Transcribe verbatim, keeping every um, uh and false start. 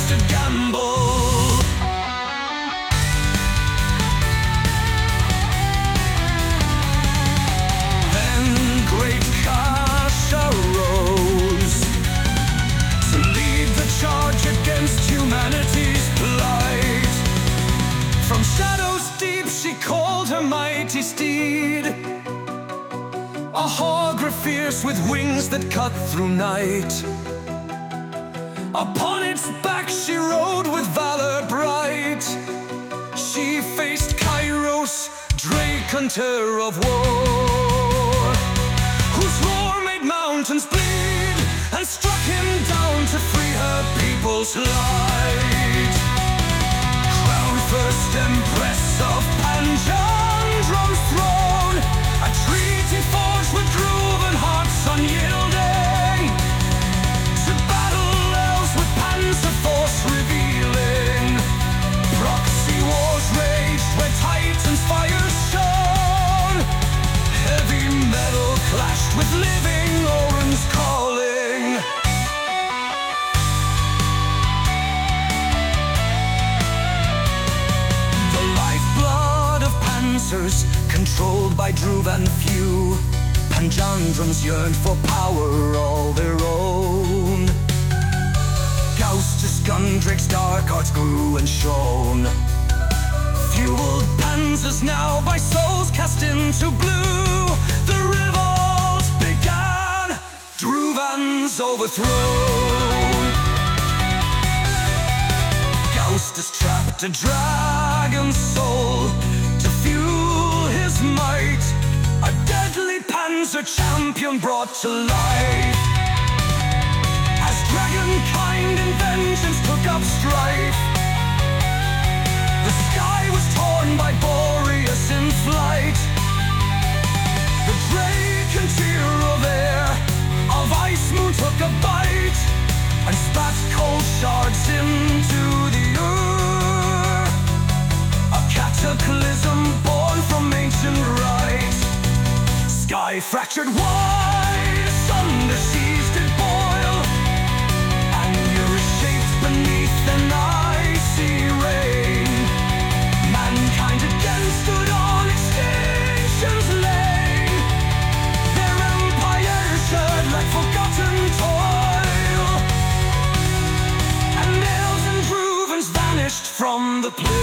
to gamble. Then great Kasha rose to lead the charge against humanity's plight. From shadows deep she called her mighty steed, a hogre fierce with wings that cut through night. Upon its back she rode with valor bright. She faced Kairos, Drake hunter of war, whose roar made mountains bleed and struck him down to free her people's light. Crowned first empress of Panjandrum's throne, a treaty forged with Druvan hearts unyielding, to battle elves with Panzer force revealing. Proxy wars raged where Titan's fire shone, heavy metal clashed with living Orin's calling. The lifeblood of Panzers, controlled by Druvan few, Panjandrums yearned for power all their own. Gaustus Gundrake's dark arts grew and shone, fueled panzers now by souls cast into blue. The revolt began, Druvan's overthrown. Gaustus trapped a dragon's soul to fuel his might, a deadly panzer champion brought to life. As dragonkind in vengeance took up strife, the sky was torn by Boreas in flight. The Drake and tear of air of Ice Moon took a bite and spat cold shards into the earth. A cataclysm born from ancient rite. Sky fractured wide, asunder seas did boil, and you're shaped beneath an icy rain. Mankind again stood on extinction's lane, their empire shed like forgotten toil, and elves and Druvans vanished from the plane.